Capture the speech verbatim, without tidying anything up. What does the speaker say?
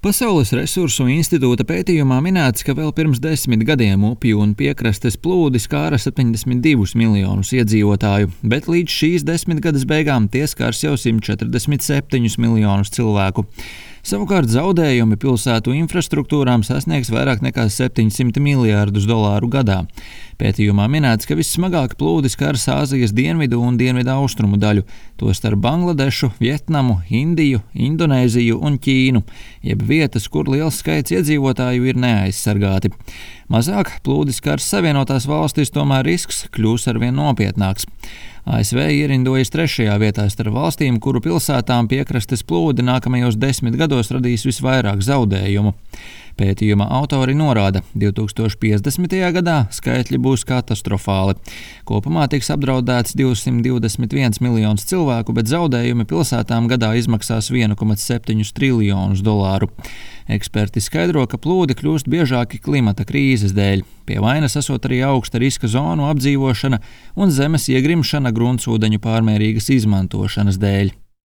Pasaules resursu institūta pētījumā minēts, ka vēl pirms desmit gadiem upju un piekrastes plūdi skāra septiņdesmit divus miljonus iedzīvotāju, bet līdz šīs desmitgades beigām tie skars jau simt četrdesmit septiņus miljonus cilvēku. Savukārt zaudējumi pilsētu infrastruktūrām sasniegs vairāk nekā septiņsimt miljārdus dolāru gadā. Pētījumā minēts, ka vissmagāk plūdi skars Āzijas dienvidu un dienvidu austrumu daļu, tostarp Bangladešu, Vietnamu, Indiju, Indonēziju un Ķīnu, jeb vietas, kur liels skaits iedzīvotāju ir neaizsargāti. Mazāk plūdi skars Savienotās valstis, tomēr risks kļūs arvien nopietnāks. A S V ierindojas trešajā vietā starp valstīm, kuru pilsētām piekrastes plūdi nākamajos desmit gados radīs visvairāk zaudējumu. Pētījuma autori norāda, ka divi tūkstoši piecdesmitajā gadā skaitļi būs katastrofāli. Kopumā tiks apdraudēts divsimt divdesmit viens miljonus cilvēku, bet zaudējumi pilsētām gadā izmaksās viens komats septiņi triljonus dolāru. Eksperti skaidro, ka plūdi kļūst biežāki klimata krīzes dēļ. Pie vainas esot arī augsta riska zonu apdzīvošana un zemes iegrimšana gruntsūdeņu pārmērīgas izmantošanas dēļ.